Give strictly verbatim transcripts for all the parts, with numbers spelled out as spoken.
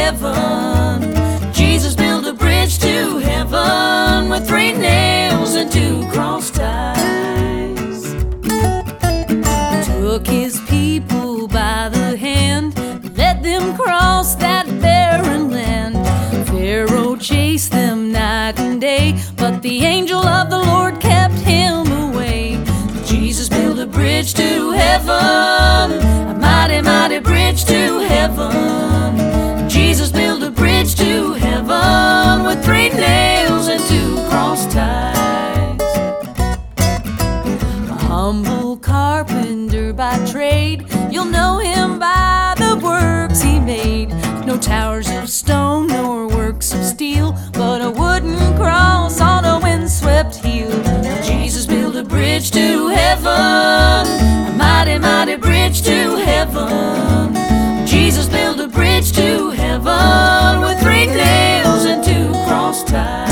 heaven. Jesus built a bridge to heaven with three nails and two cross ties. Took his people by the hand, let them cross that barren land. Pharaoh chased them night and day, but the angel of the Lord kept him away. Jesus built a bridge to heaven, a mighty, mighty bridge to heaven. Jesus built a bridge to heaven with three nails and two cross ties. A humble carpenter by trade, you'll know him by the works he made. No towers of stone nor works of steel, but a wooden cross on a windswept heel. Jesus built a bridge to heaven, a mighty, mighty bridge to heaven. Jesus built a bridge to heaven with three nails and two cross ties.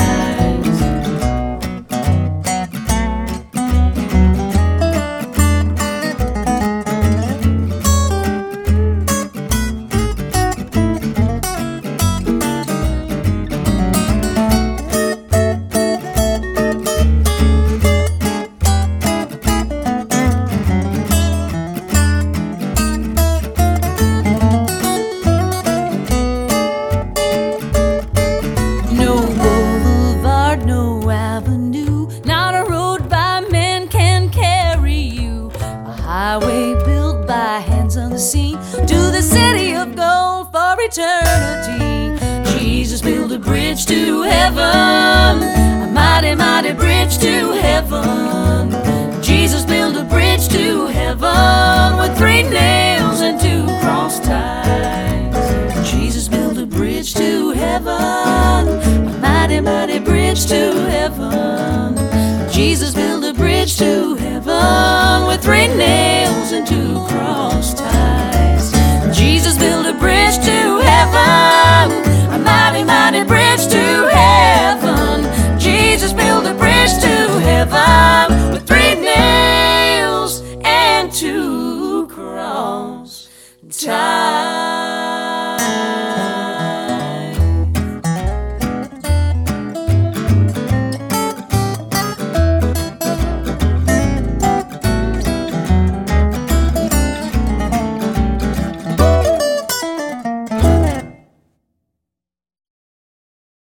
Highway built by hands unseen to the city of gold for eternity. Jesus built a bridge to heaven, a mighty, mighty bridge to heaven. Jesus built a bridge to heaven with three nails and two cross ties. Jesus built a bridge to heaven, a mighty, mighty bridge to heaven. Jesus built a bridge to heaven with three nails and two cross ties. Jesus built a bridge to heaven, a mighty, mighty bridge to heaven. Jesus built a bridge to heaven with three nails and two cross ties.